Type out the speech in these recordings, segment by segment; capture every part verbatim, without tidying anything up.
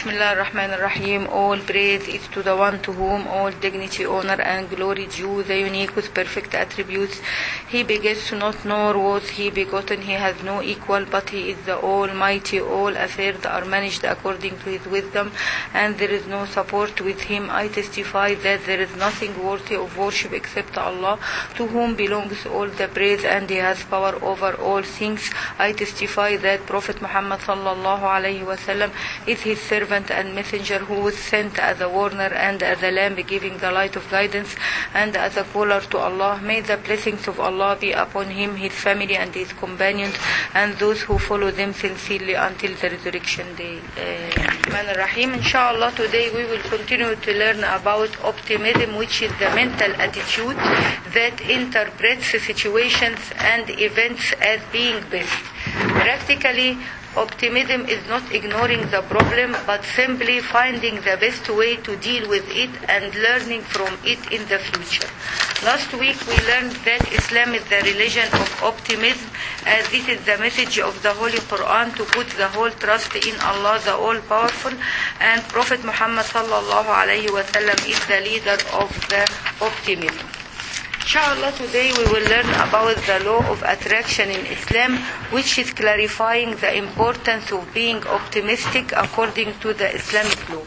Bismillah ar-Rahman ar-Rahim. All praise is to the one to whom all dignity, honor and glory due, the unique with perfect attributes. He begets not nor was he begotten. He has no equal, but he is the Almighty. All affairs are managed according to his wisdom, and there is no support with him. I testify that there is nothing worthy of worship except Allah, to whom belongs all the praise, and he has power over all things. I testify that Prophet Muhammad sallallahu alayhi wa sallam is his servant and messenger, who was sent as a warner and as a lamp giving the light of guidance and as a caller to Allah. May the blessings of Allah be upon him, his family and his companions, and those who follow them sincerely until the resurrection day. Rahman Rahim. Inshallah, today we will continue to learn about optimism, which is the mental attitude that interprets situations and events as being best. Practically, optimism is not ignoring the problem, but simply finding the best way to deal with it and learning from it in the future. Last week we learned that Islam is the religion of optimism, as this is the message of the Holy Quran, to put the whole trust in Allah the All-Powerful, and Prophet Muhammad sallallahu alayhi wa sallam is the leader of the optimism. Inshallah, today we will learn about the law of attraction in Islam, which is clarifying the importance of being optimistic according to the Islamic law.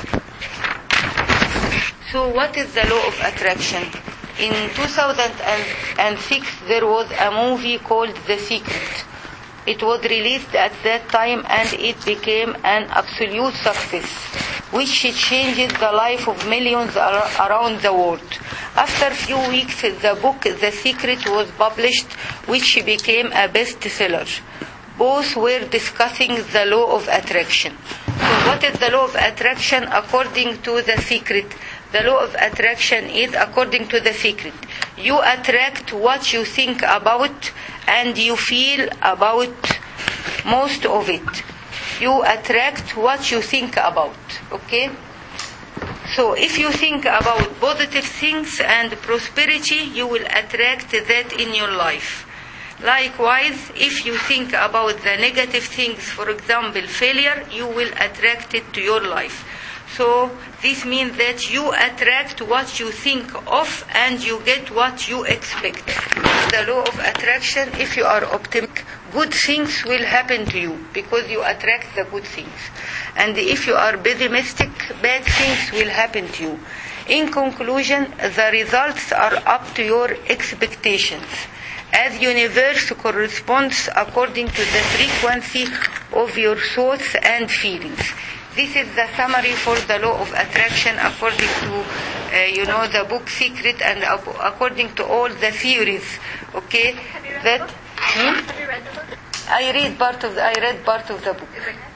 So what is the law of attraction? In two thousand six there was a movie called The Secret. It was released at that time and it became an absolute success, which changes the life of millions around the world. After a few weeks, the book The Secret was published, which became a bestseller. Both were discussing the law of attraction. So what is the law of attraction according to The Secret? The law of attraction is, according to The Secret, you attract what you think about and you feel about most of it. You attract what you think about. Okay? So if you think about positive things and prosperity, you will attract that in your life. Likewise, if you think about the negative things, for example, failure, you will attract it to your life. So this means that you attract what you think of and you get what you expect. The law of attraction, if you are optimistic, good things will happen to you because you attract the good things. And if you are pessimistic, bad things will happen to you. In conclusion, the results are up to your expectations, as universe corresponds according to the frequency of your thoughts and feelings. This is the summary for the law of attraction according to, uh, you know, the book Secret, and according to all the theories. Okay, Have you read that. the book? Hmm? Have you read the book? I read part of the, I read part of the book.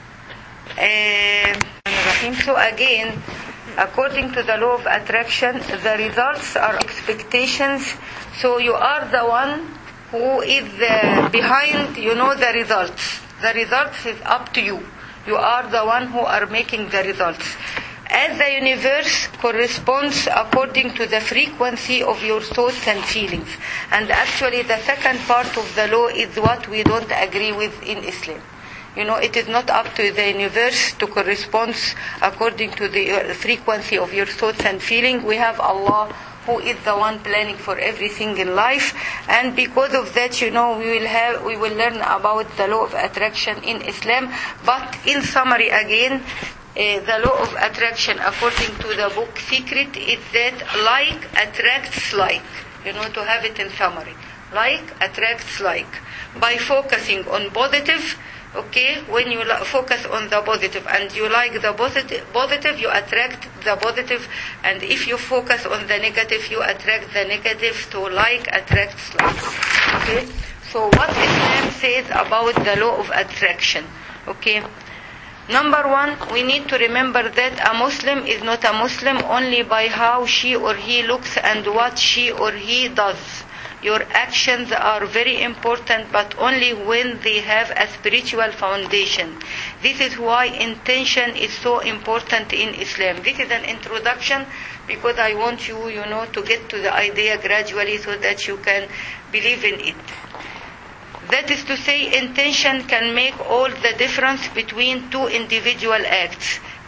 Uh, so again, according to the law of attraction, the results are expectations. So you are the one who is uh, behind, you know, the results. The results is up to you. You are the one who are making the results. As the universe corresponds according to the frequency of your thoughts and feelings. And actually the second part of the law is what we don't agree with in Islam. You know, it is not up to the universe to correspond according to the frequency of your thoughts and feelings. We have Allah, who is the one planning for everything in life, and because of that, you know, we will have we will learn about the law of attraction in Islam. But in summary again, uh, the law of attraction according to the book Secret is that like attracts like. You know, to have it in summary, like attracts like. By focusing on positive, okay, when you focus on the positive and you like the positive, positive, you attract the positive, and if you focus on the negative, you attract the negative. So like attracts like. Okay, so what Islam says about the law of attraction? Okay, number one, we need to remember that a Muslim is not a Muslim only by how she or he looks and what she or he does. Your actions are very important, but only when they have a spiritual foundation. This is why intention is so important in Islam. This is an introduction because I want you, you know, to get to the idea gradually so that you can believe in it. That is to say, intention can make all the difference between two individual acts.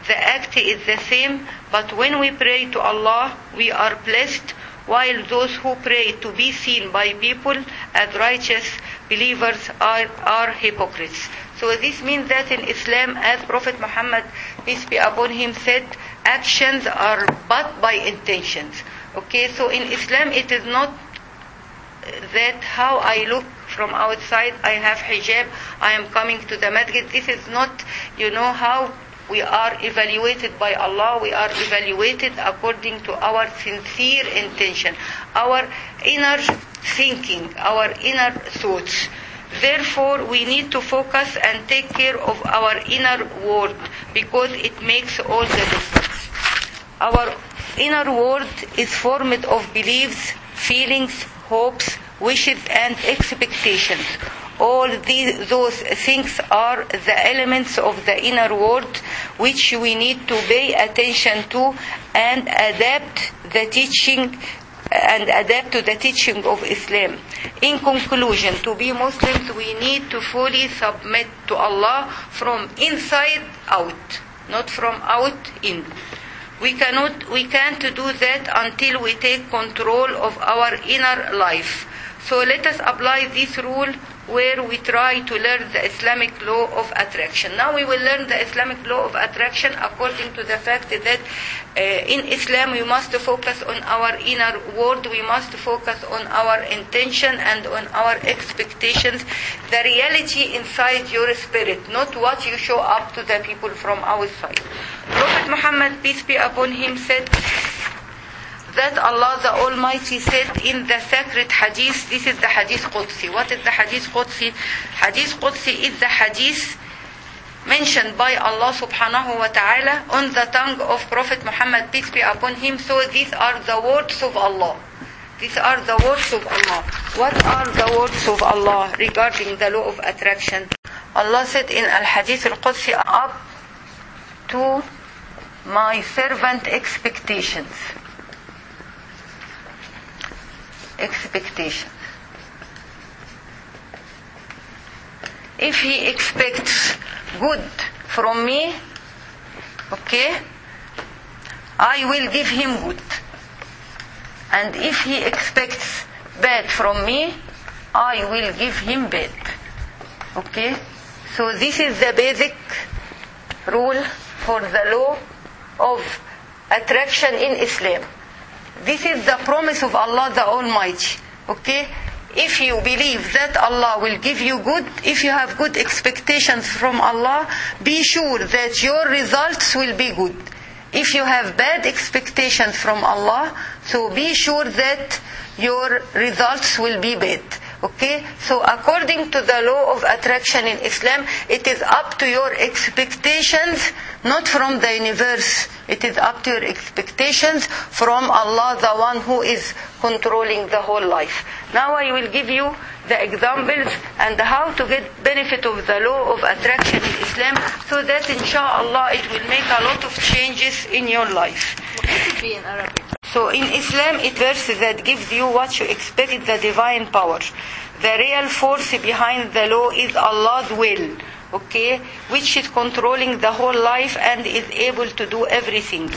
the act is the same, but when we pray to Allah, we are blessed, while those who pray to be seen by people as righteous believers are, are hypocrites. So this means that in Islam, as Prophet Muhammad, peace be upon him, said, actions are but by intentions. Okay, so in Islam it is not that how I look from outside, I have hijab, I am coming to the masjid. This is not, you know, how we are evaluated by Allah. We are evaluated according to our sincere intention, our inner thinking, our inner thoughts. Therefore, we need to focus and take care of our inner world, because it makes all the difference. Our inner world is formed of beliefs, feelings, hopes, wishes, and expectations. All these, those things are the elements of the inner world which we need to pay attention to and adapt the teaching and adapt to the teaching of Islam. In conclusion, to be Muslims, we need to fully submit to Allah from inside out, not from out in. We cannot, we can't do that until we take control of our inner life. So let us apply this rule where we try to learn the Islamic law of attraction. Now we will learn the Islamic law of attraction according to the fact that uh, in Islam we must focus on our inner world, we must focus on our intention and on our expectations, the reality inside your spirit, not what you show up to the people from outside. Prophet Muhammad, peace be upon him, said that Allah the Almighty said in the sacred hadith, this is the hadith Qudsi. What is the hadith Qudsi? Hadith Qudsi is the hadith mentioned by Allah subhanahu wa ta'ala on the tongue of Prophet Muhammad, peace be upon him. So these are the words of Allah. These are the words of Allah. What are the words of Allah regarding the law of attraction? Allah said in Al-Hadith Al-Qudsi, up to my servant expectations. Expectations. If he expects good from me, okay, I will give him good. And if he expects bad from me, I will give him bad. Okay? So this is the basic rule for the law of attraction in Islam. This is the promise of Allah the Almighty. Okay? If you believe that Allah will give you good, if you have good expectations from Allah, be sure that your results will be good. If you have bad expectations from Allah, so be sure that your results will be bad. Okay? So according to the law of attraction in Islam, it is up to your expectations, not from the universe. It is up to your expectations from Allah, the one who is controlling the whole life. Now I will give you the examples and how to get benefit of the law of attraction in Islam, so that inshallah it will make a lot of changes in your life. What could it be in Arabic? So in Islam, it verse that gives you what you expect, the divine power. The real force behind the law is Allah's will, okay, which is controlling the whole life and is able to do everything.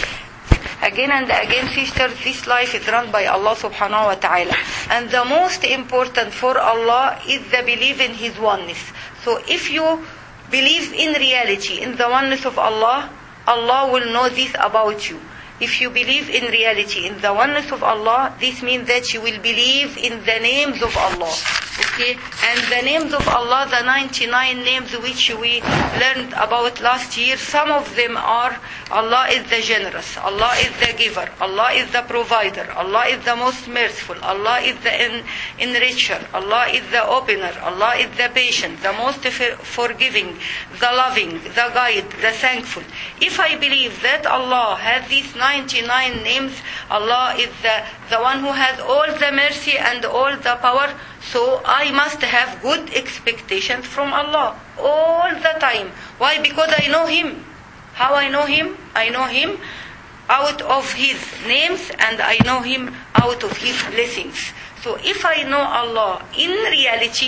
Again and again, sisters, this life is run by Allah subhanahu wa ta'ala. And the most important for Allah is the belief in His oneness. So if you believe in reality, in the oneness of Allah, Allah will know this about you. If you believe in reality, in the oneness of Allah, this means that you will believe in the names of Allah. Okay? And the names of Allah, the ninety-nine names which we learned about last year, some of them are Allah is the generous, Allah is the giver, Allah is the provider, Allah is the most merciful, Allah is the en- enricher, Allah is the opener, Allah is the patient, the most forgiving, the loving, the guide, the thankful. If I believe that Allah has these ninety-nine names, Allah is the, the one who has all the mercy and all the power, so I must have good expectations from Allah all the time. Why? Because I know Him. How I know Him? I know Him out of His names and I know Him out of His blessings. So if I know Allah in reality,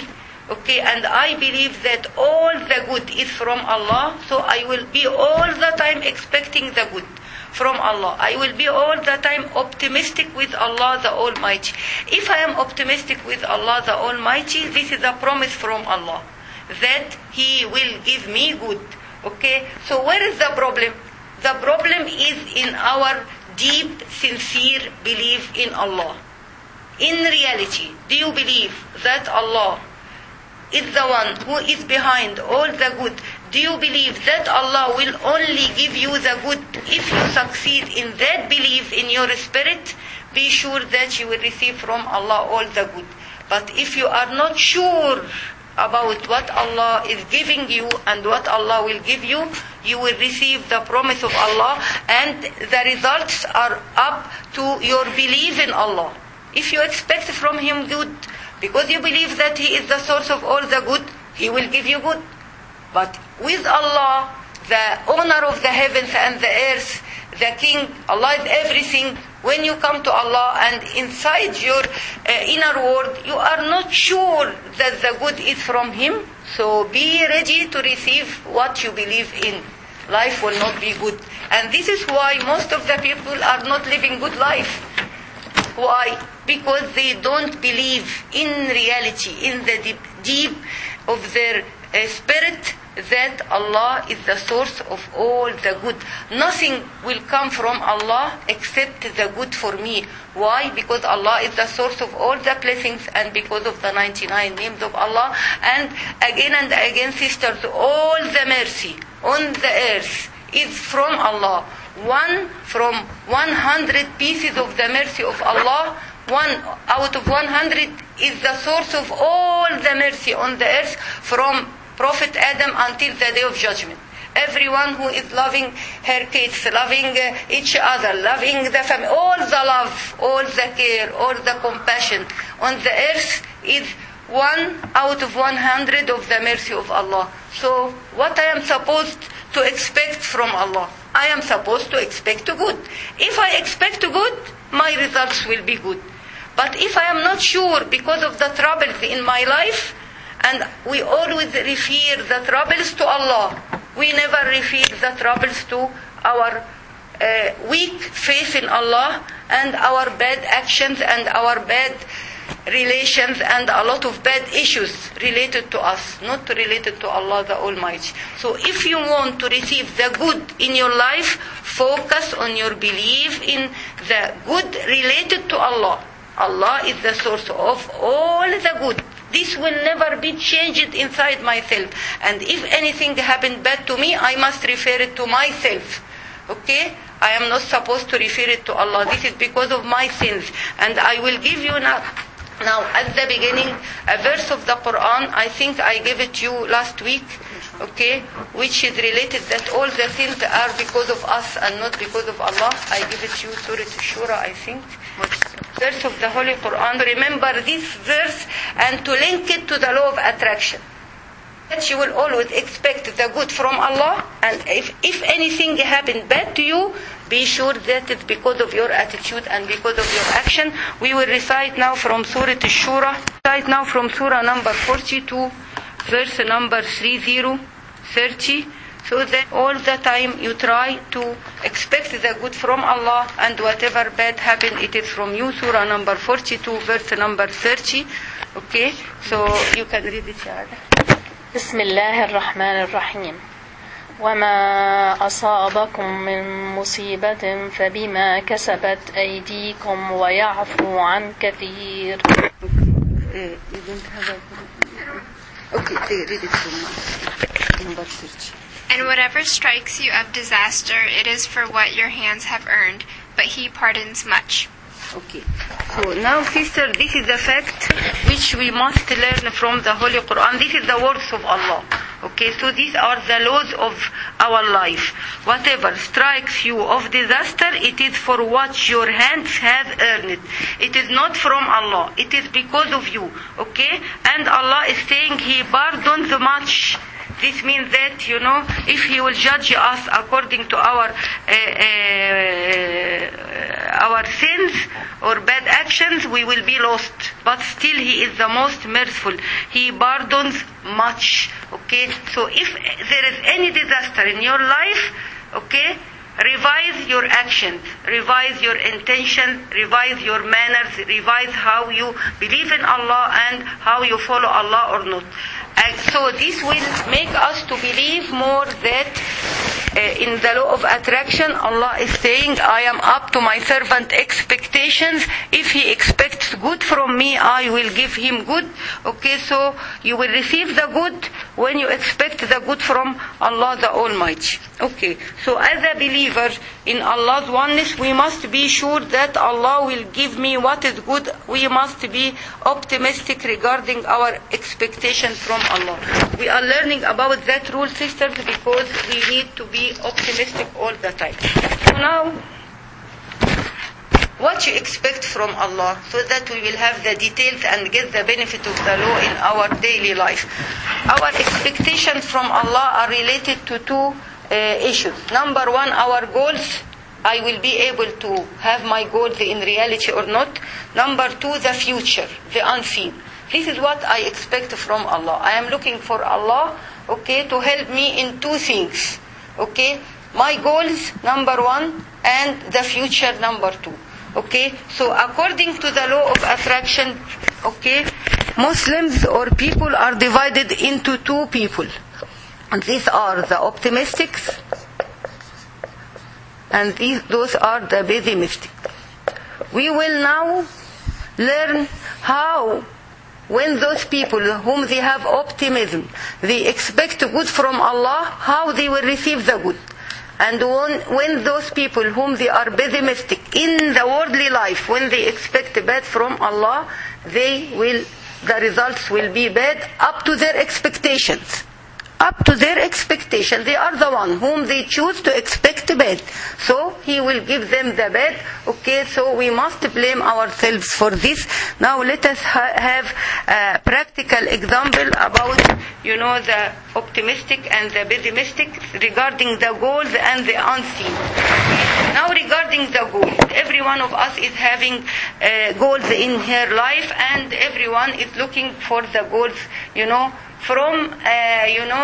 Okay, and I believe that all the good is from Allah, so I will be all the time expecting the good from Allah. I will be all the time optimistic with Allah the Almighty. If I am optimistic with Allah the Almighty, this is a promise from Allah that He will give me good. Okay, so where is the problem? The problem is in our deep, sincere belief in Allah. In reality, do you believe that Allah is the one who is behind all the good? Do you believe that Allah will only give you the good if you succeed in that belief in your spirit? Be sure that you will receive from Allah all the good. But if you are not sure about what Allah is giving you and what Allah will give you, you will receive the promise of Allah, and the results are up to your belief in Allah. If you expect from Him good, because you believe that He is the source of all the good, He will give you good. But with Allah, the owner of the heavens and the earth, the King, Allah is everything. When you come to Allah and inside your uh, inner world, you are not sure that the good is from Him, so be ready to receive what you believe in. Life will not be good. And this is why most of the people are not living good life. Why? Because they don't believe in reality, in the deep, deep of their uh, spirit, that Allah is the source of all the good. Nothing will come from Allah except the good for me. Why? Because Allah is the source of all the blessings, and because of the ninety-nine names of Allah. And again and again, sisters, all the mercy on the earth is from Allah. One from one hundred pieces of the mercy of Allah, one out of one hundred is the source of all the mercy on the earth, from Prophet Adam until the day of judgment. Everyone who is loving her kids, loving uh, each other, loving the family, all the love, all the care, all the compassion on the earth is one out of one hundred of the mercy of Allah. So what I am supposed to expect from Allah? I am supposed to expect good. If I expect good, my results will be good. But if I am not sure because of the troubles in my life, and we always refer the troubles to Allah, we never refer the troubles to our uh, weak faith in Allah and our bad actions and our bad relations and a lot of bad issues related to us, not related to Allah the Almighty. So if you want to receive the good in your life, focus on your belief in the good related to Allah. Allah is the source of all the good. This will never be changed inside myself. And if anything happened bad to me, I must refer it to myself. Okay? I am not supposed to refer it to Allah. This is because of my sins. And I will give you now, now at the beginning, a verse of the Quran. I think I gave it to you last week. Okay? Which is related that all the sins are because of us and not because of Allah. I give it to you, Surah Shura, I think. Verse of the Holy Quran. Remember this verse and to link it to the law of attraction. That you will always expect the good from Allah, and if, if anything happened bad to you, be sure that it's because of your attitude and because of your action. We will recite now from Surah Shura. Recite now from Surah number forty-two, verse number thirty, thirty. So that all the time you try to expect the good from Allah, and whatever bad happen, it is from you. Surah number forty-two, verse number thirty. Okay, so you can read it, Shahada. بسم الله الرحمن الرحيم وما أصابكم من مصيبة فبما كسبت أيديكم ويعفو عن كثير. Okay, you don't have a... Okay, read it from number thirty. And whatever strikes you of disaster, it is for what your hands have earned, but He pardons much. Okay. So now, sister, this is the fact which we must learn from the Holy Quran. This is the words of Allah. Okay, so these are the laws of our life. Whatever strikes you of disaster, it is for what your hands have earned. It is not from Allah. It is because of you. Okay? And Allah is saying He pardons much. This means that, you know, if He will judge us according to our uh, uh, our sins or bad actions, we will be lost. But still He is the most merciful. He pardons much. Okay? So if there is any disaster in your life, okay, revise your actions, revise your intention, revise your manners, revise how you believe in Allah and how you follow Allah or not. And so this will make us to believe more that uh, in the law of attraction, Allah is saying, I am up to my servant expectations. If he expects good from me, I will give him good. Okay, so you will receive the good when you expect the good from Allah the Almighty. Okay, so as a believer in Allah's oneness, we must be sure that Allah will give me what is good. We must be optimistic regarding our expectation from Allah. We are learning about that rule, sisters, because we need to be optimistic all the time. So now, what you expect from Allah, so that we will have the details and get the benefit of the law in our daily life. Our expectations from Allah are related to two uh, issues. Number one, our goals. I will be able to have my goals in reality or not. Number two, the future, the unseen. This is what I expect from Allah. I am looking for Allah, okay, to help me in two things. Okay, my goals, number one, and the future, number two. Okay, so according to the law of attraction, okay, Muslims or people are divided into two people. And these are the optimists, and these, those are the pessimists. We will now learn how, when those people whom they have optimism, they expect good from Allah, how they will receive the good. And when, when those people whom they are pessimistic in the worldly life, when they expect bad from Allah, they will, the results will be bad up to their expectations. Up to their expectation. They are the one whom they choose to expect bad. So He will give them the bad. Okay, so we must blame ourselves for this. Now let us ha- have a practical example about, you know, the optimistic and the pessimistic regarding the goals and the unseen. Now regarding the goals, every one of us is having uh, goals in her life, and everyone is looking for the goals, you know, from uh, you know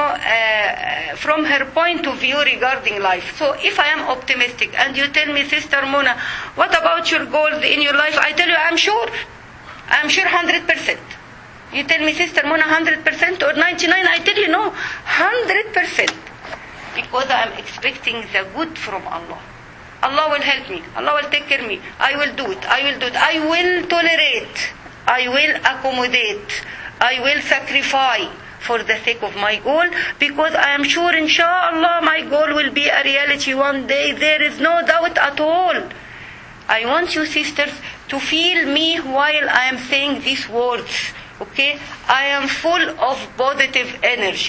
uh, from her point of view regarding life. So if I am optimistic and you tell me, Sister Mona, what about your goals in your life? I tell you, I'm sure. I'm sure one hundred percent. You tell me, Sister Mona, one hundred percent or ninety-nine? I tell you, no, one hundred percent. Because I am expecting the good from Allah. Allah will help me. Allah will take care of me. I will do it. I will do it. I will tolerate. I will accommodate. I will sacrifice for the sake of my goal, because I am sure, inshallah, my goal will be a reality one day. There is no doubt at all. I want you, sisters, to feel me while I am saying these words. Okay? I am full of positive energy.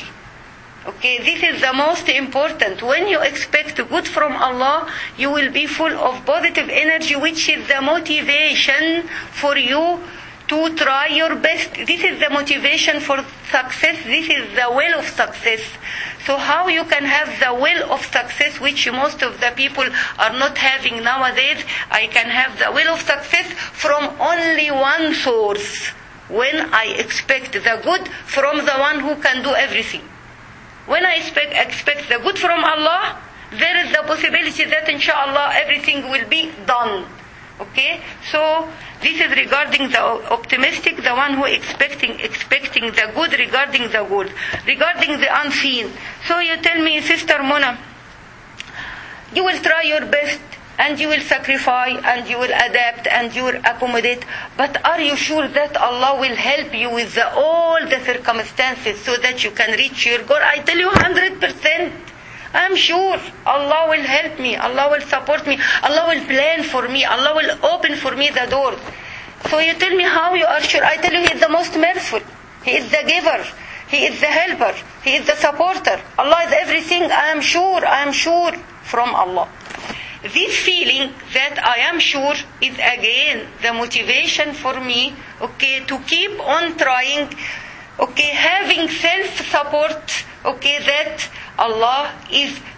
Okay? This is the most important. When you expect good from Allah, you will be full of positive energy, which is the motivation for you to try your best. This is the motivation for success. This is the will of success. So how you can have the will of success, which most of the people are not having nowadays? I can have the will of success from only one source. When I expect the good from the one who can do everything. When I expect, expect the good from Allah, there is the possibility that inshallah everything will be done. Okay? So this is regarding the optimistic, the one who expecting expecting the good regarding the good. Regarding the unseen. So you tell me, Sister Mona, you will try your best and you will sacrifice and you will adapt and you will accommodate, but are you sure that Allah will help you with the, all the circumstances so that you can reach your goal? I tell you one hundred percent. I'm sure Allah will help me. Allah will support me. Allah will plan for me. Allah will open for me the door. So you tell me how you are sure. I tell you, He is the most merciful. He is the giver. He is the helper. He is the supporter. Allah is everything. I am sure. I am sure from Allah. This feeling that I am sure is again the motivation for me, okay, to keep on trying, okay, having self-support, okay, that Allah is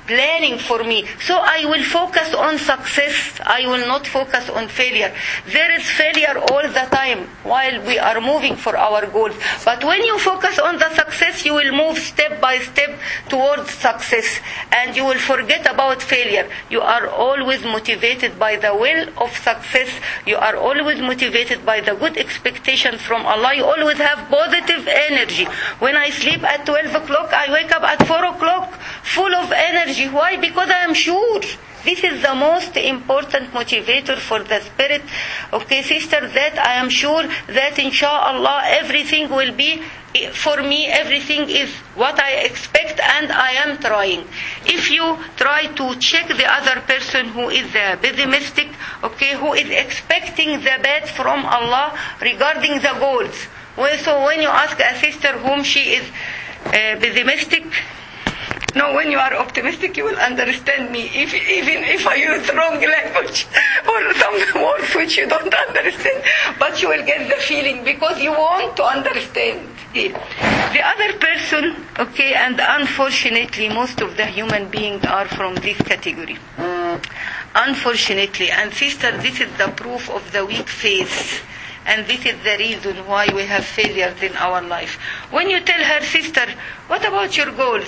planning for me. So I will focus on success. I will not focus on failure. There is failure all the time while we are moving for our goals. But when you focus on the success, you will move step by step towards success. And you will forget about failure. You are always motivated by the will of success. You are always motivated by the good expectations from Allah. You always have positive energy. When I sleep at twelve o'clock, I wake up at four o'clock full of energy. Why? Because I am sure. This is the most important motivator for the spirit. Okay, sister, that I am sure that inshallah everything will be for me, everything is what I expect and I am trying. If you try to check the other person who is uh, pessimistic, okay, who is expecting the bad from Allah regarding the goals. Well, so when you ask a sister whom she is uh, pessimistic, no, when you are optimistic, you will understand me, if, even if I use wrong language or some words which you don't understand, but you will get the feeling because you want to understand it. The other person, okay, and unfortunately, most of the human beings are from this category. Unfortunately, and sister, this is the proof of the weak faith. And this is the reason why we have failures in our life. When you tell her, sister, what about your goals?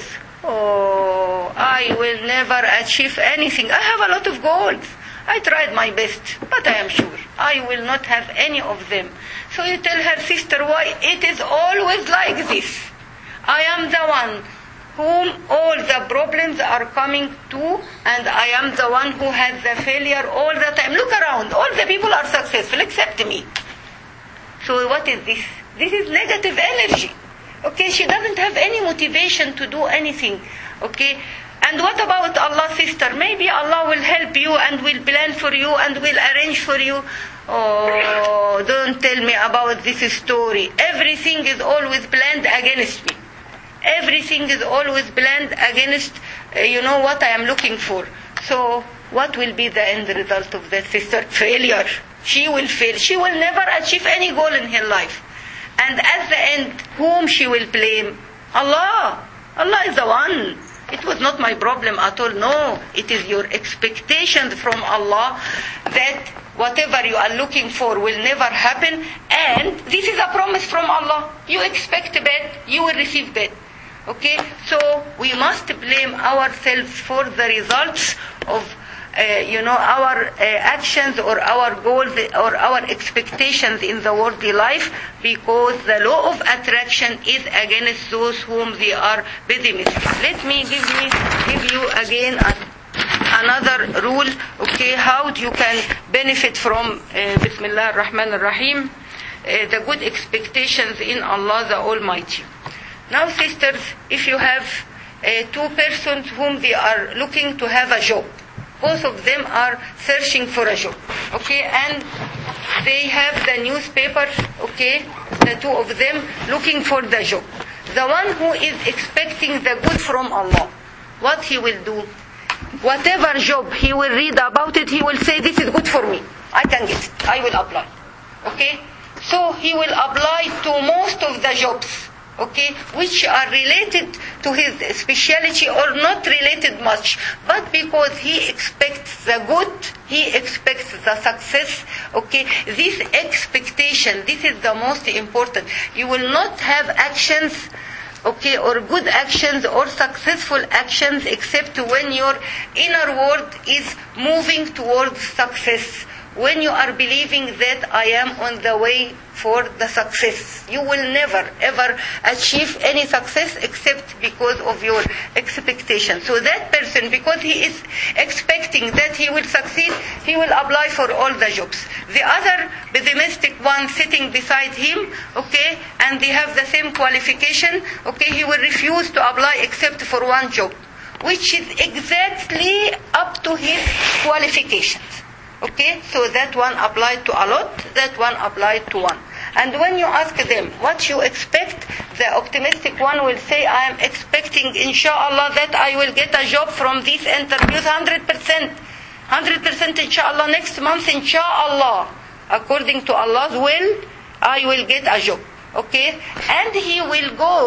Oh, I will never achieve anything. I have a lot of goals. I tried my best, but I am sure I will not have any of them. So you tell her, sister, why it is always like this? I am the one whom all the problems are coming to, and I am the one who has the failure all the time. Look around. All the people are successful except me. So what is this? This is negative energy. Okay, she doesn't have any motivation to do anything. Okay, and what about Allah, sister? Maybe Allah will help you and will plan for you and will arrange for you. Oh, don't tell me about this story. Everything is always planned against me. Everything is always planned against, uh, you know, what I am looking for. So what will be the end result of that, sister? Failure. She will fail. She will never achieve any goal in her life. And at the end, whom she will blame? Allah. Allah is the one. It was not my problem at all. No, it is your expectations from Allah that whatever you are looking for will never happen. And this is a promise from Allah. You expect bad, you will receive bad. Okay? So we must blame ourselves for the results of Uh, you know, our uh, actions or our goals or our expectations in the worldly life, because the law of attraction is against those whom they are pessimistic. Let me give me give you again a, another rule, okay, how you can benefit from uh, Bismillah ar-Rahman ar-Rahim, uh, the good expectations in Allah the Almighty. Now, sisters, if you have uh, two persons whom they are looking to have a job, both of them are searching for a job, okay, and they have the newspaper, okay, the two of them looking for the job. The one who is expecting the good from Allah, what he will do? Whatever job he will read about it, he will say, this is good for me. I can get it. I will apply. Okay? So he will apply to most of the jobs, okay, which are related to his speciality or not related much. But because he expects the good, he expects the success, okay, this expectation, this is the most important. You will not have actions, okay, or good actions or successful actions except when your inner world is moving towards success. When you are believing that I am on the way for the success, you will never ever achieve any success except because of your expectation. So that person, because he is expecting that he will succeed, he will apply for all the jobs. The other pessimistic one sitting beside him, okay, and they have the same qualification, okay, he will refuse to apply except for one job, which is exactly up to his qualifications. Okay, so that one applied to a lot, that one applied to one. And when you ask them what you expect, the optimistic one will say, I am expecting, inshallah, that I will get a job from these interviews one hundred percent. one hundred percent inshallah, next month inshallah. According to Allah's will, I will get a job. Okay? And he will go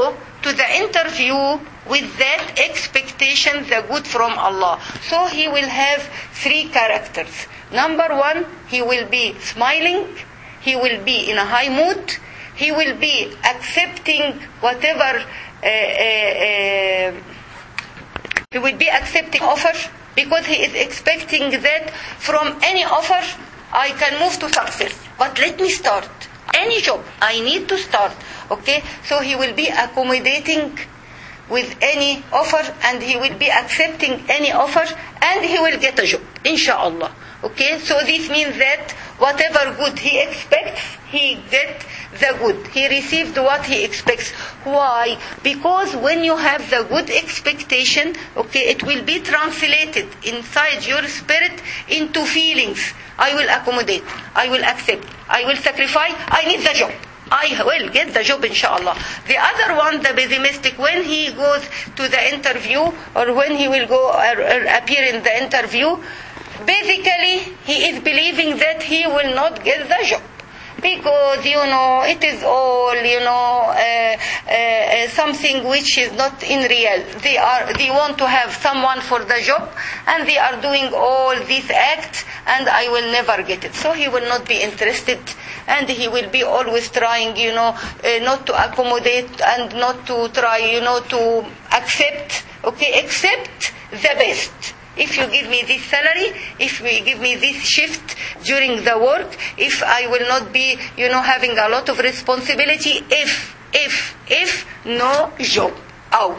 to the interview with that expectation, the good from Allah. So he will have three characters. Number one, he will be smiling, he will be in a high mood, he will be accepting whatever, uh, uh, uh, he will be accepting offer, because he is expecting that from any offer I can move to success. But let me start. Any job, I need to start. Okay? So he will be accommodating with any offer, and he will be accepting any offer, and he will get a job, inshallah. Okay? So this means that whatever good he expects, he get the good. He received what he expects. Why? Because when you have the good expectation, okay, it will be translated inside your spirit into feelings. I will accommodate. I will accept. I will sacrifice. I need the job. I will get the job, inshallah. The other one, the pessimistic, when he goes to the interview, or when he will go or, or appear in the interview, basically he is believing that he will not get the job. Because, you know, it is all, you know, uh, uh, something which is not in real. They are, they want to have someone for the job, and they are doing all these acts, and I will never get it. So he will not be interested, and he will be always trying, you know, uh, not to accommodate and not to try, you know, to accept, okay, accept the best. If you give me this salary, if you give me this shift during the work, if I will not be, you know, having a lot of responsibility, if, if, if, no job, out.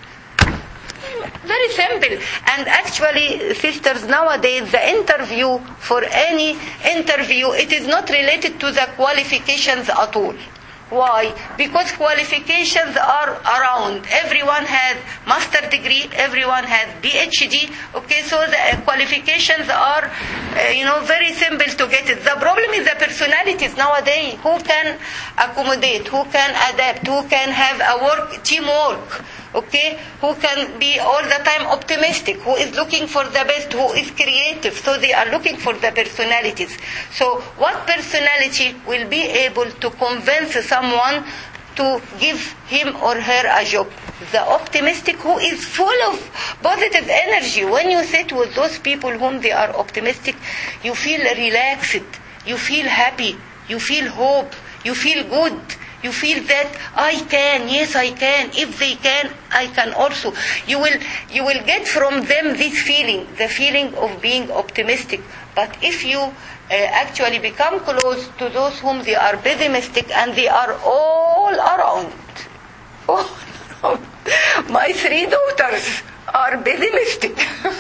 Very simple. And actually, sisters, nowadays, the interview, for any interview, it is not related to the qualifications at all. Why? Because qualifications are around. Everyone has master degree, everyone has P H D. Okay, so the qualifications are, uh, you know, very simple to get it. The problem is the personalities nowadays. Who can accommodate? Who can adapt? Who can have a work, teamwork? Okay, who can be all the time optimistic, who is looking for the best, who is creative. So they are looking for the personalities. So what personality will be able to convince someone to give him or her a job? The optimistic, who is full of positive energy. When you sit with those people whom they are optimistic, you feel relaxed, you feel happy, you feel hope, you feel good. You feel that I can, yes I can, if they can, I can also. You will, you will get from them this feeling, the feeling of being optimistic. But if you uh, actually become close to those whom they are pessimistic, and they are all around, all around. My three daughters are pessimistic.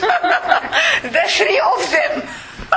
The three of them.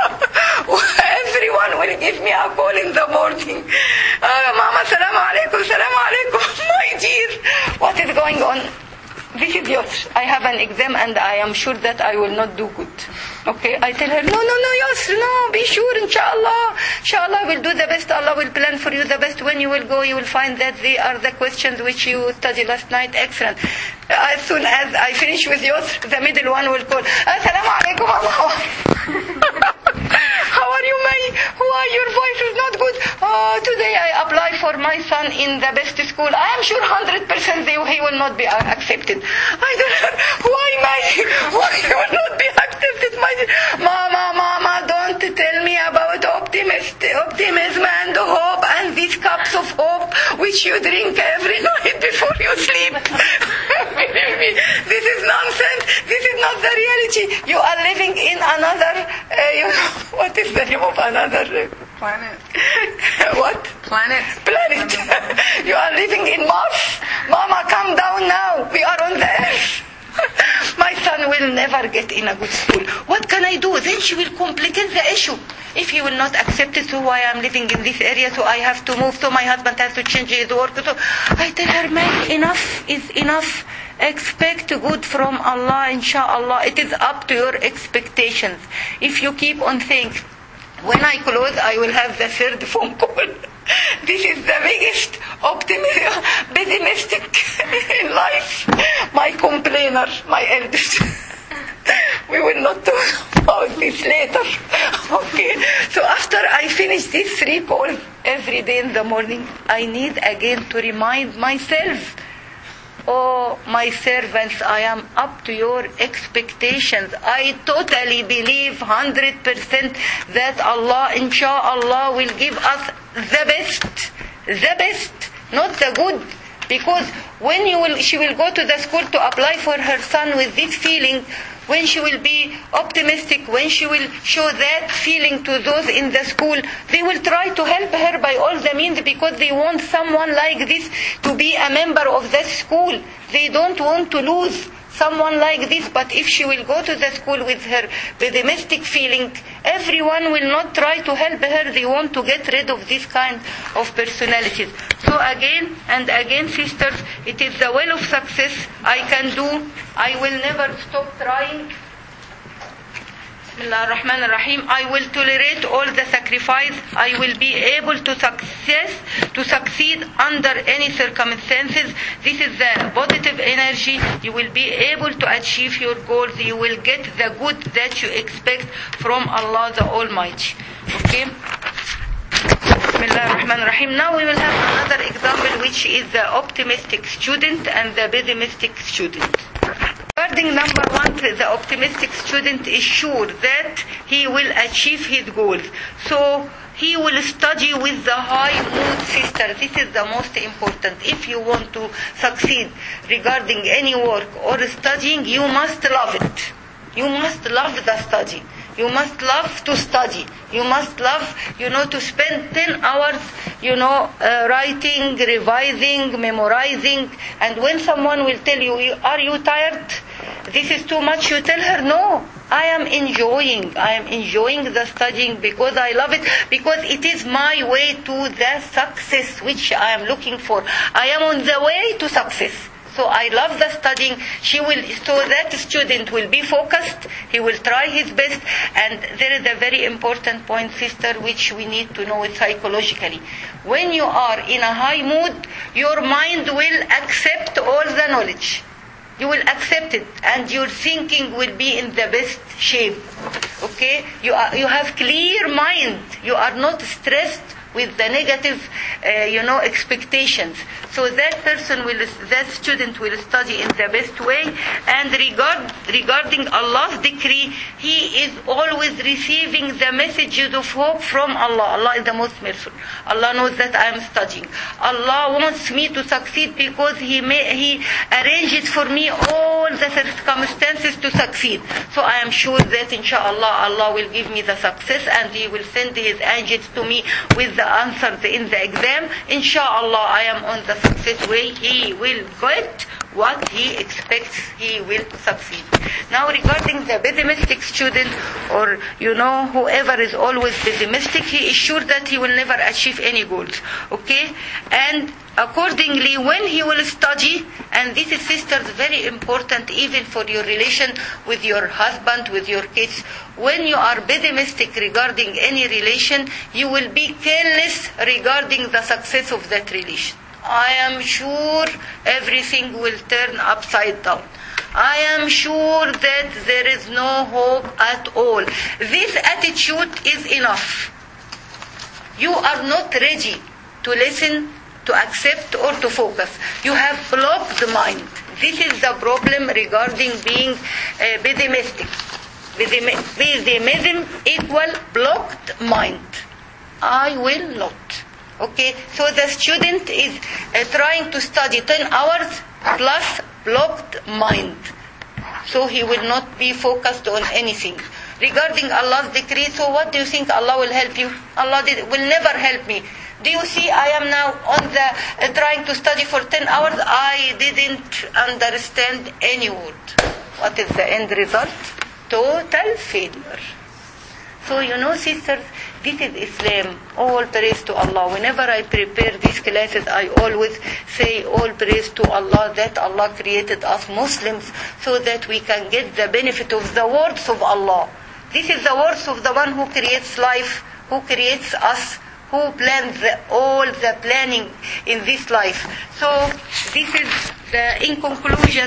Everyone will give me a call in the morning. Uh, Mama, salam alaikum, salam alaikum. My dear, what is going on? This is yours. I have an exam and I am sure that I will not do good. Okay, I tell her, no, no, no, yes, no, be sure, inshallah. Inshallah, I will do the best. Allah will plan for you the best. When you will go, you will find that they are the questions which you studied last night. Excellent. As soon as I finish with yours, the middle one will call. Assalamu alaikum, Allah. How are you, May? Why your voice is not good? Uh, today I apply for my son in the best school. I am sure one hundred percent they, he will not be accepted. I don't know. Why, May? Why he will not be accepted? My, Mama, Mama, don't tell me about optimist, optimism and hope and these cups of hope which you drink every night before you sleep. Believe me, this is nonsense. This is not the reality. You are living in another, uh, you know, what is the name of another planet? What? Planet. Planet. You are living in Mars. Mama, come down now. We are on the earth. My son will never get in a good school. What can I do? Then she will complicate the issue. If he will not accept it, so why I am living in this area, so I have to move, so my husband has to change his work. So I tell her, man, enough is enough. Expect good from Allah, inshallah. It is up to your expectations. If you keep on saying, when I close, I will have the third phone call. This is the biggest optimism, pessimistic in life. My complainer, my eldest. We will not talk about this later. Okay. So after I finish these three calls every day in the morning, I need again to remind myself Oh, my servants, I am up to your expectations. I totally believe one hundred percent that Allah, inshallah, will give us the best. The best, not the good. Because when you will, she will go to the school to apply for her son with this feeling, when she will be optimistic, when she will show that feeling to those in the school, they will try to help her by all the means because they want someone like this to be a member of that school. They don't want to lose someone like this. But if she will go to the school with her pessimistic feeling, everyone will not try to help her. They want to get rid of this kind of personalities. So again and again, sisters, it is the will of success. I can do. I will never stop trying. Bismillah ar-Rahman ar-Rahim. I will tolerate all the sacrifice. I will be able to success, to succeed under any circumstances. This is the positive energy. You will be able to achieve your goals. You will get the good that you expect from Allah the Almighty. Okay? Bismillah ar-Rahman ar-Rahim. Now we will have another example, which is the optimistic student and the pessimistic student. Regarding number one, the optimistic student is sure that he will achieve his goals. So he will study with the high mood, sister. This is the most important. If you want to succeed regarding any work or studying, you must love it. You must love the study. You must love to study. You must love, you know, to spend ten hours, you know, uh, writing, revising, memorizing. And when someone will tell you, are you tired? This is too much. You tell her, no, I am enjoying. I am enjoying the studying because I love it, because it is my way to the success which I am looking for. I am on the way to success. So I love the studying. She will, so that student will be focused. He will try his best. And there is a very important point, sister, which we need to know it psychologically. When you are in a high mood, your mind will accept all the knowledge. You will accept it, and your thinking will be in the best shape. Okay? You are, you have clear mind. You are not stressed with the negative, uh, you know, expectations. So that person will, that student will study in the best way. And regard, regarding Allah's decree, he is always receiving the messages of hope from Allah. Allah is the most merciful. Allah knows that I am studying. Allah wants me to succeed because He may, He arranges for me all the circumstances to succeed. So I am sure that inshallah Allah will give me the success, and He will send His angels to me with the answers in the exam. Inshallah I am on the success way. He will get what he expects. He will succeed. Now regarding the pessimistic student, or you know, whoever is always pessimistic, he is sure that he will never achieve any goals. Okay? And accordingly, when he will study, and this is, sisters, very important even for your relation with your husband, with your kids, when you are pessimistic regarding any relation, you will be careless regarding the success of that relation. I am sure everything will turn upside down. I am sure that there is no hope at all. This attitude is enough. You are not ready to listen, to accept, or to focus. You have blocked the mind. This is the problem regarding being uh, pessimistic. Pessimism equal blocked mind. I will not. Okay, so the student is uh, trying to study ten hours plus blocked mind. So he will not be focused on anything. Regarding Allah's decree, so what do you think Allah will help you? Allah did, will never help me. Do you see I am now on the uh, trying to study for ten hours? I didn't understand any word. What is the end result? Total failure. So you know, sisters, this is Islam. All praise to Allah. Whenever I prepare these classes, I always say all praise to Allah that Allah created us Muslims so that we can get the benefit of the words of Allah. This is the words of the one who creates life, who creates us, who plans the, all the planning in this life. So this is the, in conclusion,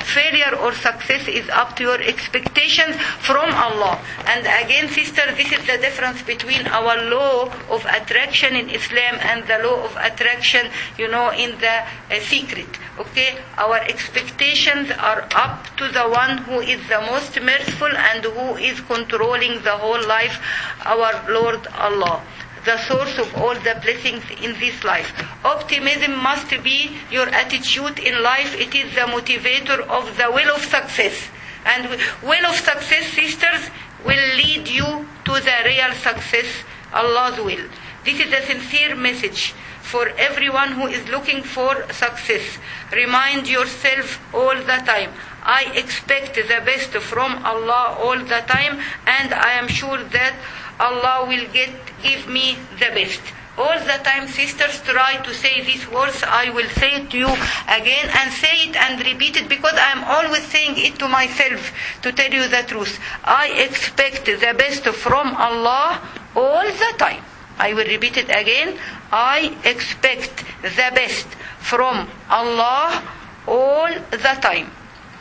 failure or success is up to your expectations from Allah. And again, sister, this is the difference between our law of attraction in Islam and the law of attraction, you know, in the uh, secret. Okay, our expectations are up to the one who is the most merciful and who is controlling the whole life, our Lord Allah, the source of all the blessings in this life. Optimism must be your attitude in life. It is the motivator of the will of success. And will of success, sisters, will lead you to the real success, Allah's will. This is a sincere message for everyone who is looking for success. Remind yourself all the time, I expect the best from Allah all the time, and I am sure that Allah will get give me the best. All the time, sisters, try to say these words. I will say it to you again and say it and repeat it, because I am always saying it to myself, to tell you the truth. I expect the best from Allah all the time. I will repeat it again. I expect the best from Allah all the time.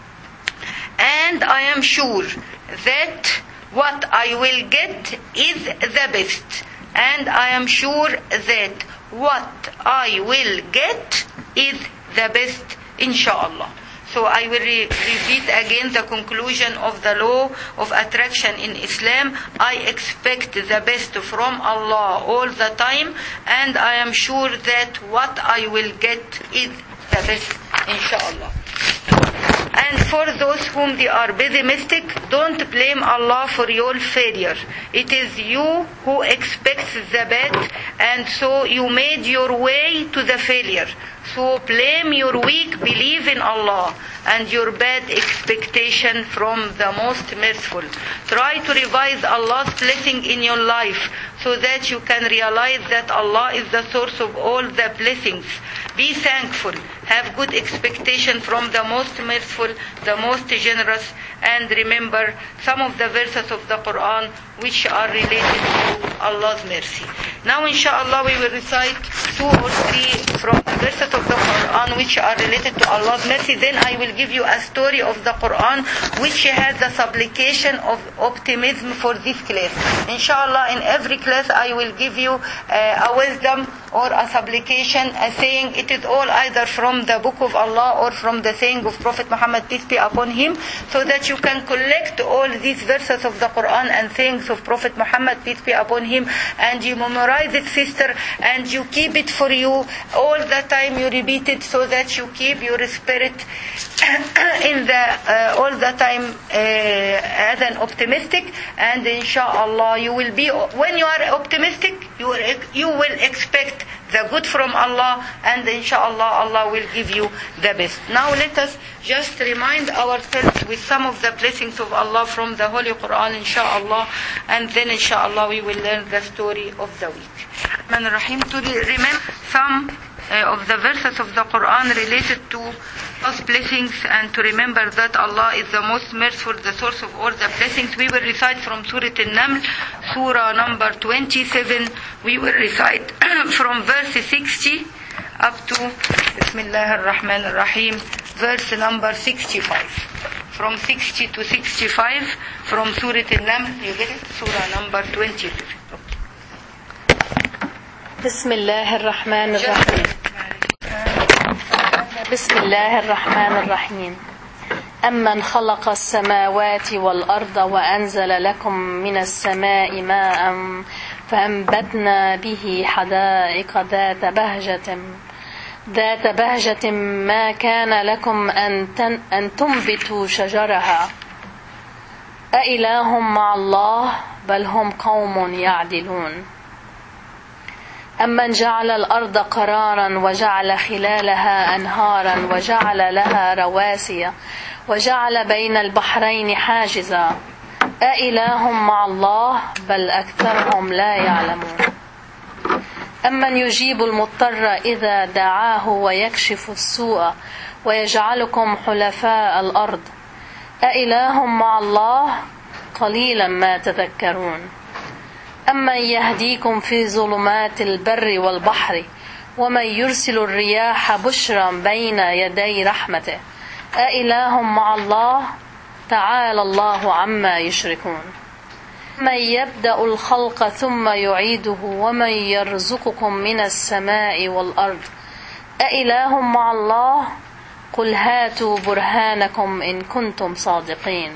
And I am sure that what I will get is the best. And I am sure that what I will get is the best, inshallah. So I will re- repeat again the conclusion of the law of attraction in Islam. I expect the best from Allah all the time, and I am sure that what I will get is the best, inshallah. And for those whom they are pessimistic, don't blame Allah for your failure. It is you who expects the bad, and so you made your way to the failure. So blame your weak belief in Allah and your bad expectation from the most merciful. Try to revise Allah's blessing in your life so that you can realize that Allah is the source of all the blessings. Be thankful. Have good expectation from the most merciful, the most generous, and remember some of the verses of the Quran which are related to Allah's mercy. Now, inshallah, we will recite two or three from the verses of the Quran which are related to Allah's mercy. Then I will give you a story of the Quran which has the supplication of optimism for this class. Inshallah, in every class I will give you uh, a wisdom or a supplication, a saying. It is all either from the book of Allah or from the saying of Prophet Muhammad, peace be upon him, so that you can collect all these verses of the Quran and sayings of Prophet Muhammad, peace be upon him, and you memorize it, sister, and you keep it for you all the time. You repeat it so that you keep your spirit in the uh, all the time uh, as an optimistic, and inshallah you will be, when you are optimistic, you will, you will expect the good from Allah, and inshallah Allah will give you the best. Now let us just remind ourselves with some of the blessings of Allah from the Holy Quran, inshallah, and then inshallah we will learn the story of the week. Rahman Rahim, to remember some uh, of the verses of the Quran related to God's blessings, and to remember that Allah is the most merciful, the source of all the blessings. We will recite from Surah An-Naml, Surah number twenty-seven. We will recite from verse sixty up to Bismillah ar-Rahman ar-Rahim, verse number sixty-five. From sixty to sixty-five from Surah An-Naml. You get it? Surah number twenty-seven. Bismillah ar-Rahman ar-Rahim. بسم الله الرحمن الرحيم أمن خلق السماوات والأرض وأنزل لكم من السماء ماء فأنبتنا به حدائق ذات بهجة ذات بهجة ما كان لكم أن, تن أن تنبتوا شجرها أإله مع الله بل هم قوم يعدلون أمن جعل الأرض قرارا وجعل خلالها أنهارا وجعل لها رواسي وجعل بين البحرين حاجزا أإله مع الله بل أكثرهم لا يعلمون أمن يجيب المضطر إذا دعاه ويكشف السوء ويجعلكم حلفاء الأرض أإله مع الله قليلا ما تذكرون أمن يهديكم في ظلمات البر والبحر ومن يرسل الرياح بشرا بين يدي رحمته أإله مع الله تعالى الله عما يشركون من يبدأ الخلق ثم يعيده ومن يرزقكم من السماء والأرض أإله مع الله قل هاتوا برهانكم إن كنتم صادقين.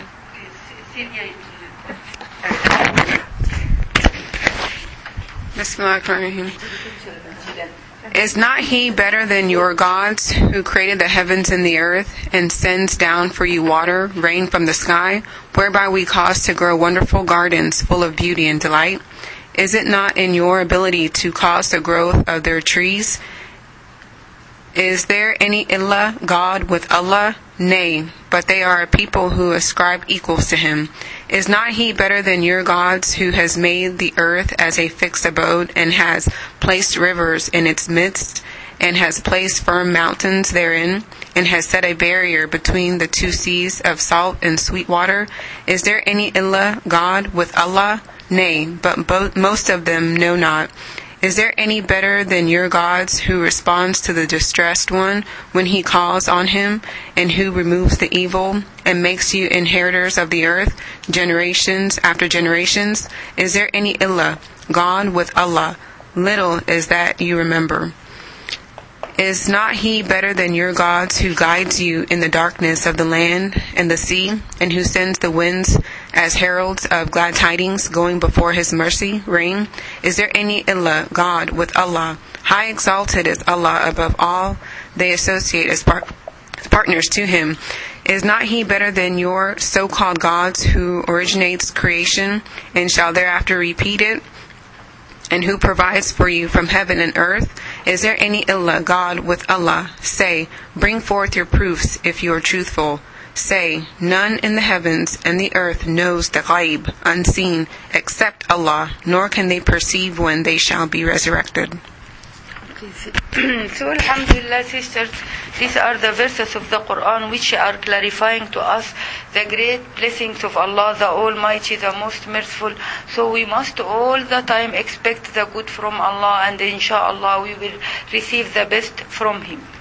Bismillahirrahmanirrahim. Is not he better than your gods who created the heavens and the earth and sends down for you water, rain from the sky, whereby we cause to grow wonderful gardens full of beauty and delight? Is it not in your ability to cause the growth of their trees? Is there any illah, God, with Allah? Nay, but they are a people who ascribe equals to him. Is not he better than your gods who has made the earth as a fixed abode and has placed rivers in its midst and has placed firm mountains therein and has set a barrier between the two seas of salt and sweet water? Is there any illah, God, with Allah? Nay, but both, most of them know not. Is there any better than your gods who responds to the distressed one when he calls on him, and who removes the evil and makes you inheritors of the earth, generations after generations? Is there any illah, God, with Allah? Little is that you remember. Is not he better than your gods who guides you in the darkness of the land and the sea, and who sends the winds as heralds of glad tidings going before his mercy, rain? Is there any illah, God, with Allah? High exalted is Allah above all they associate as par- partners to him. Is not he better than your so-called gods who originates creation and shall thereafter repeat it, and who provides for you from heaven and earth? Is there any illah, God, with Allah? Say, bring forth your proofs if you are truthful. Say, none in the heavens and the earth knows the ghaib, unseen, except Allah, nor can they perceive when they shall be resurrected. So alhamdulillah, sisters, these are the verses of the Quran which are clarifying to us the great blessings of Allah, the Almighty, the most merciful. So we must all the time expect the good from Allah, and inshallah we will receive the best from Him.